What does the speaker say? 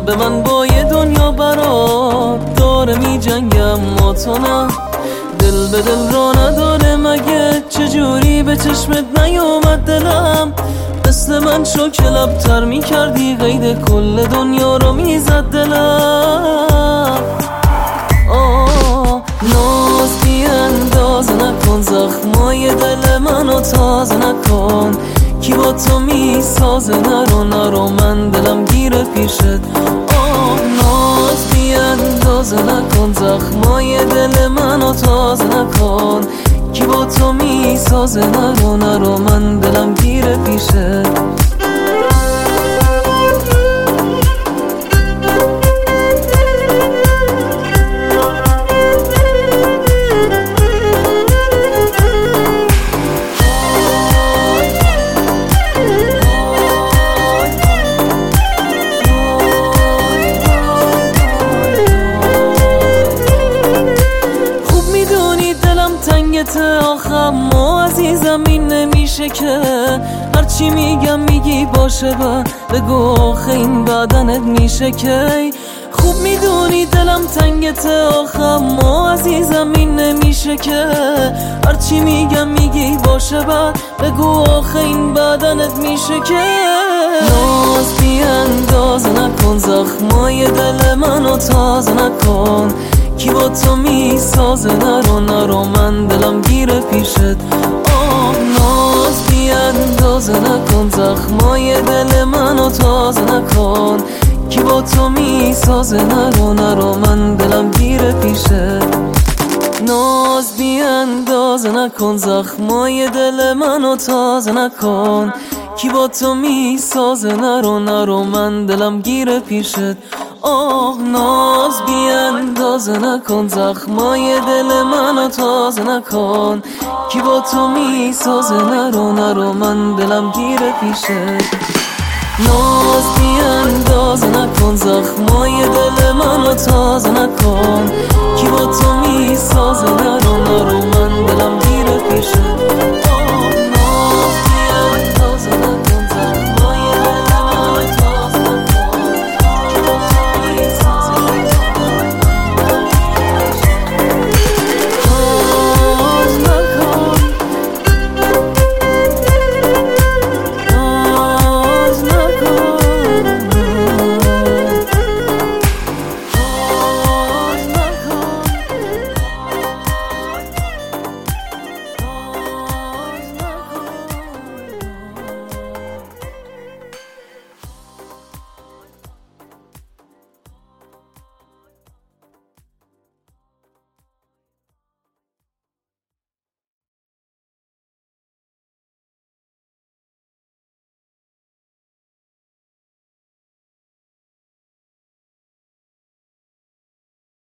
قلب من با یه دنیا برات داره می جنگم، ما تو نه. دل به دل را نداره مگه؟ چجوری به چشمت نیومد دلم؟ مثل من شو که لبتر می کردی، قید کل دنیا رو می زد دلم. ناز بی انداز نکن، زخمای دل منو تازه نکن. کی با تو می سازه؟ نرو من دلم گیره پیشت. ناز بی انداز نکن، زخمای دل منو تازه نکن. کی با تو می سازه؟ نرو من دلم گیره پیشت. آخم ما عزیزم این نمیشه که هرچی میگم میگی باشه بگو آخه این بدنت میشه که. خوب میدونی دلم تنگت آخم ما عزیزم این نمیشه که هرچی میگم میگی باشه بگو آخه این بدنت میشه که. ناز بی انداز نکن، زخمای دل منو تازه نکن. کی با تو می سازه؟ نرو من دلم گیره پیشت. ناز بی اندازه نکن، زخمای دل منو تازه نکن. کی با تو می سازه؟ نرو من دلم گیره پیشت. ناز بی اندازه نکن، زخمای دل منو تازه نکن. کی با تو می سازه؟ نرو من دلم گیره پیشت. ناز بی اندازه نکن، زخمای دل منو تازه نکن. کی با تو می سازه؟ نرو من دلم گیره پیشت. ناز بی اندازه نکن، زخمای دل منو تازه نکن. کی با تو می سازه؟ نرو